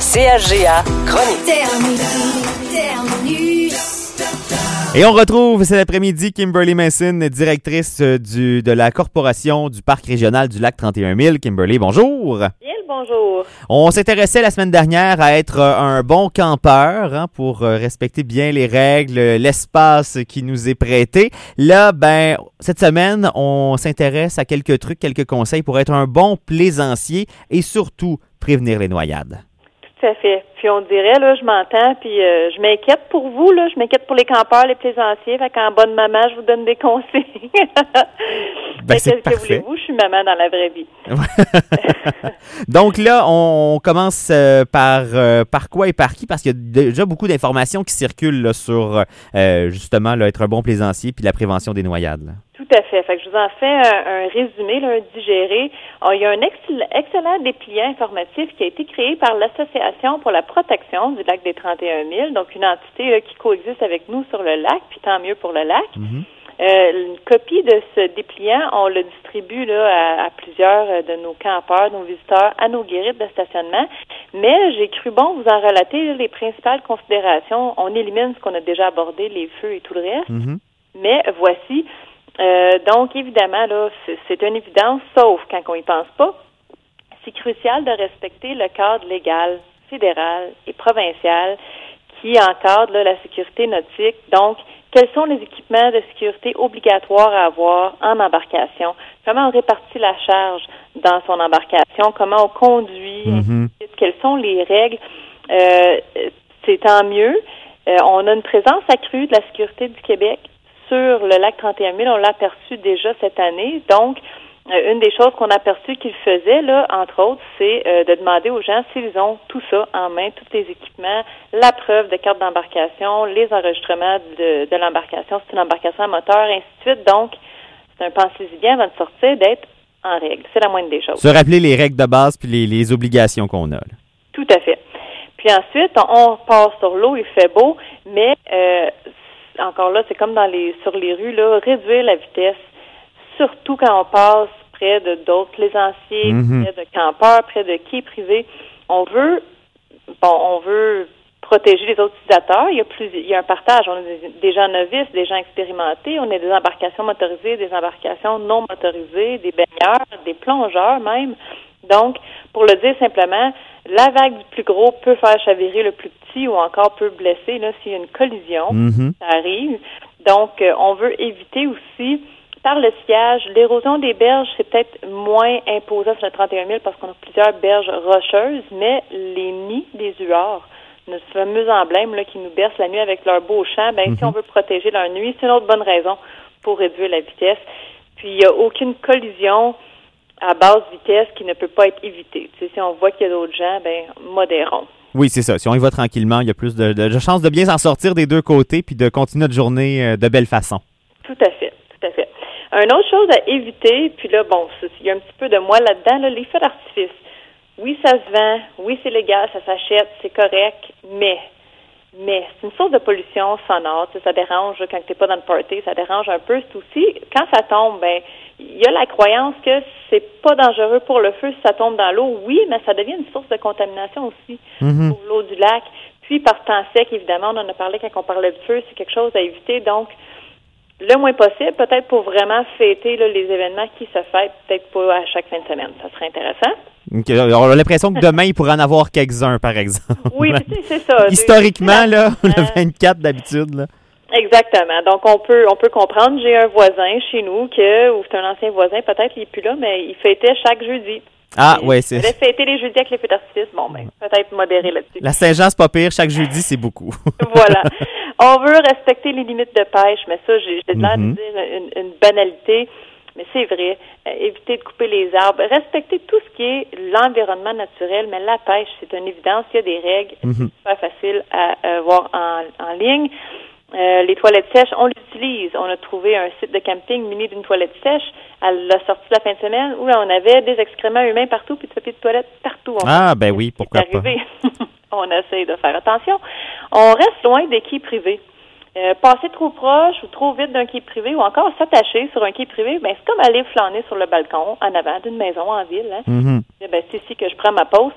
CHGA Chronique. Et on retrouve cet après-midi Kimberly Mason, directrice de la Corporation du Parc régional du lac 31 000. Kimberly, bonjour. Bien le bonjour. On s'intéressait la semaine dernière à être un bon campeur pour respecter bien les règles, l'espace qui nous est prêté. Là, cette semaine, on s'intéresse à quelques trucs, quelques conseils pour être un bon plaisancier et surtout prévenir les noyades. Tout à fait. Puis on dirait, là, je m'entends, puis je m'inquiète pour vous, là, je m'inquiète pour les campeurs, les plaisanciers, fait qu'en bonne maman, je vous donne des conseils. C'est parfait. Que voulez-vous, je suis maman dans la vraie vie. Donc là, on commence par quoi et par qui? Parce qu'il y a déjà beaucoup d'informations qui circulent là, sur justement là, être un bon plaisancier puis la prévention des noyades. Là. Tout à fait. Fait que je vous en fais un résumé, là, un digéré. Il y a un excellent dépliant informatif qui a été créé par l'Association pour la protection du lac des 31 000, donc une entité là, qui coexiste avec nous sur le lac, puis tant mieux pour le lac. Mm-hmm. Une copie de ce dépliant, on le distribue là, à plusieurs de nos campeurs, nos visiteurs, à nos guérites de stationnement. Mais j'ai cru bon vous en relater là, les principales considérations. On élimine ce qu'on a déjà abordé, les feux et tout le reste. Mm-hmm. Mais voici. Donc, évidemment, là, c'est une évidence, sauf quand on y pense pas. C'est crucial de respecter le cadre légal, fédéral et provincial qui encadre là, la sécurité nautique. Donc, quels sont les équipements de sécurité obligatoires à avoir en embarcation? Comment on répartit la charge dans son embarcation? Comment on conduit? Mm-hmm. Quelles sont les règles? C'est tant mieux. On a une présence accrue de la sécurité du Québec sur le lac 31 000. On l'a aperçu déjà cette année. Donc, une des choses qu'on a aperçu qu'ils faisaient, là, entre autres, c'est de demander aux gens s'ils ont tout ça en main, tous les équipements, la preuve de carte d'embarcation, les enregistrements de l'embarcation, c'est une embarcation à moteur, ainsi de suite. Donc, c'est un pensez-y bien avant de sortir, d'être en règle. C'est la moindre des choses. Se rappeler les règles de base puis les obligations qu'on a. Là. Tout à fait. Puis ensuite, on part sur l'eau, il fait beau, mais encore là, c'est comme sur les rues, là, réduire la vitesse, surtout quand on passe près de d'autres plaisanciers, près de campeurs, près de quais privés. On veut protéger les autres utilisateurs. Il y a un partage. On a des gens novices, des gens expérimentés. On a des embarcations motorisées, des embarcations non motorisées, des baigneurs, des plongeurs même. Donc, pour le dire simplement, la vague du plus gros peut faire chavirer le plus petit ou encore peut blesser là, s'il y a une collision. Ça arrive. Donc, on veut éviter aussi, par le sillage, l'érosion des berges, c'est peut-être moins imposant sur le 31 000 parce qu'on a plusieurs berges rocheuses, mais les nids des huards, notre fameux emblème là, qui nous berce la nuit avec leur beau chant, si on veut protéger leur nuit, c'est une autre bonne raison pour réduire la vitesse. Puis, il n'y a aucune collision à basse vitesse qui ne peut pas être évitée. Tu sais, si on voit qu'il y a d'autres gens, modérons. Oui, c'est ça. Si on y va tranquillement, il y a plus de chances de bien s'en sortir des deux côtés puis de continuer notre journée de belle façon. Tout à fait, tout à fait. Une autre chose à éviter, puis là, il y a un petit peu de moi là-dedans, là, les feux d'artifice. Oui, ça se vend, oui, c'est légal, ça s'achète, c'est correct, mais c'est une source de pollution sonore. Tu sais, ça dérange quand tu n'es pas dans le party, ça dérange un peu. C'est aussi, quand ça tombe, il y a la croyance que c'est pas dangereux pour le feu si ça tombe dans l'eau. Oui, mais ça devient une source de contamination aussi pour l'eau du lac. Puis, par temps sec, évidemment, on en a parlé quand on parlait de feu, c'est quelque chose à éviter. Donc, le moins possible, peut-être pour vraiment fêter là, les événements qui se fêtent, peut-être pas à chaque fin de semaine. Ça serait intéressant. Okay. Alors, on a l'impression que demain, il pourrait en avoir quelques-uns, par exemple. Oui, c'est ça. Historiquement, là, le 24 d'habitude, là. Exactement. Donc, on peut comprendre. J'ai un voisin chez nous ou c'est un ancien voisin, peut-être il n'est plus là, mais il fêtait chaque jeudi. Ah, oui, c'est... Il allait fêter les jeudis avec les feux d'artifice. Peut-être modérer là-dessus. La Saint-Jean, c'est pas pire. Chaque jeudi, c'est beaucoup. Voilà. On veut respecter les limites de pêche, mais ça, j'ai l'air de dire une banalité, mais c'est vrai. Éviter de couper les arbres. Respecter tout ce qui est l'environnement naturel, mais la pêche, c'est une évidence. Il y a des règles. C'est super facile à voir en ligne. Les toilettes sèches, on l'utilise. On a trouvé un site de camping muni d'une toilette sèche à la sortie de la fin de semaine où on avait des excréments humains partout puis du papier de toilette partout. Oui, pourquoi pas. On essaie de faire attention. On reste loin des quais privés. Passer trop proche ou trop vite d'un quai privé ou encore s'attacher sur un quai privé, c'est comme aller flâner sur le balcon en avant d'une maison en ville. Hein? C'est ici que je prends ma pause.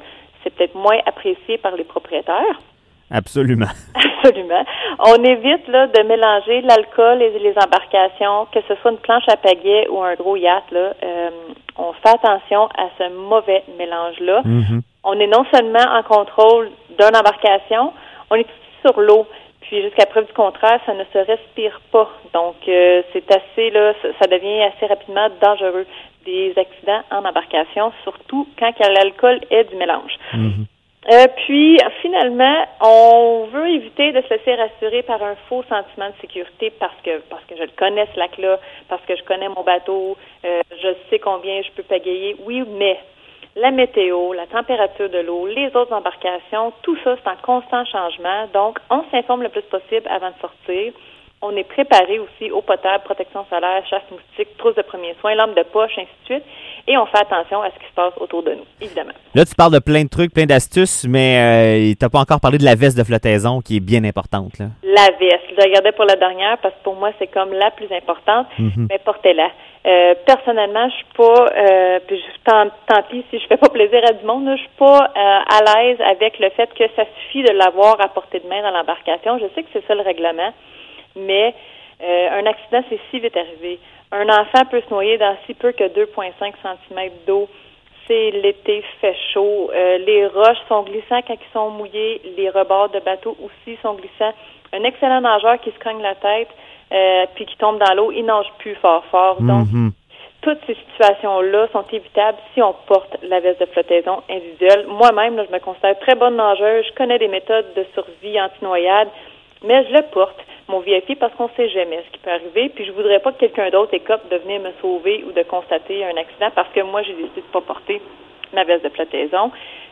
c'est peut-être moins apprécié par les propriétaires. Absolument. Absolument. On évite là de mélanger l'alcool et les embarcations, que ce soit une planche à pagaie ou un gros yacht. Là, on fait attention à ce mauvais mélange-là. Mm-hmm. On est non seulement en contrôle d'une embarcation, on est aussi sur l'eau. Puis jusqu'à preuve du contraire, ça ne se respire pas. Donc c'est assez là, ça devient assez rapidement dangereux. Des accidents en embarcation, surtout quand l'alcool est du mélange. Mm-hmm. Puis, finalement, on veut éviter de se laisser rassurer par un faux sentiment de sécurité parce que je le connais, ce lac-là, parce que je connais mon bateau, je sais combien je peux pagayer. Oui, mais la météo, la température de l'eau, les autres embarcations, tout ça, c'est en constant changement. Donc, on s'informe le plus possible avant de sortir. On est préparé aussi eau potable, protection solaire, chasse moustique, trousse de premiers soins, lampe de poche, ainsi de suite. Et on fait attention à ce qui se passe autour de nous, évidemment. Là, tu parles de plein de trucs, plein d'astuces, mais tu n'as pas encore parlé de la veste de flottaison qui est bien importante, là. La veste. Je la regardais pour la dernière parce que pour moi, c'est comme la plus importante. Mm-hmm. Mais portez-la. Personnellement, je suis pas, puis tant pis si je fais pas plaisir à du monde, là, je suis pas à l'aise avec le fait que ça suffit de l'avoir à portée de main dans l'embarcation. Je sais que c'est ça le règlement. Mais un accident, c'est si vite arrivé. Un enfant peut se noyer dans si peu que 2,5 cm d'eau. C'est l'été, fait chaud. Les roches sont glissants quand ils sont mouillés. Les rebords de bateau aussi sont glissants. Un excellent nageur qui se cogne la tête puis qui tombe dans l'eau, il nage plus fort. Donc, toutes ces situations-là sont évitables si on porte la veste de flottaison individuelle. Moi-même, là, je me considère très bonne nageuse. Je connais des méthodes de survie anti-noyade, mais je le porte. Mon VIP, parce qu'on ne sait jamais ce qui peut arriver, puis je voudrais pas que quelqu'un d'autre écope de venir me sauver ou de constater un accident parce que moi, j'ai décidé de pas porter ma veste de flottaison.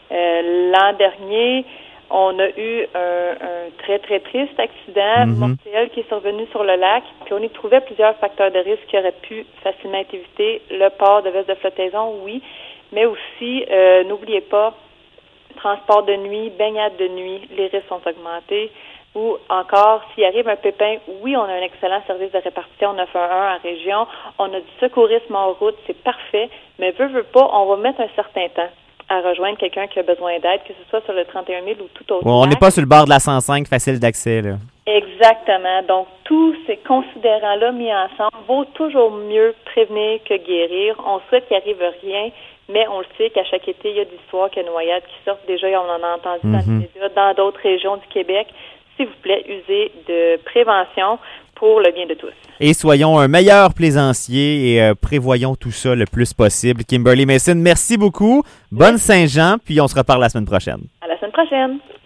L'an dernier, on a eu un très, très triste accident mortel qui est survenu sur le lac, puis on y trouvait plusieurs facteurs de risque qui auraient pu facilement être évités. Le port de veste de flottaison, oui, mais aussi, n'oubliez pas, transport de nuit, baignade de nuit, les risques sont augmentés. Ou encore, s'il arrive un pépin, oui, on a un excellent service de répartition 911 en région. On a du secourisme en route, c'est parfait. Mais veut pas, on va mettre un certain temps à rejoindre quelqu'un qui a besoin d'aide, que ce soit sur le 31 000 ou tout autre. On n'est pas sur le bord de la 105, facile d'accès, là. Exactement. Donc, tous ces considérants-là mis ensemble vaut toujours mieux prévenir que guérir. On souhaite qu'il arrive rien, mais on le sait qu'à chaque été, il y a des histoires que noyades qui sortent. Déjà, on en a entendu dans les médias, dans d'autres régions du Québec. S'il vous plaît, usez de prévention pour le bien de tous. Et soyons un meilleur plaisancier et prévoyons tout ça le plus possible. Kimberly Mason, merci beaucoup. Bonne Saint-Jean, puis on se reparle la semaine prochaine. À la semaine prochaine.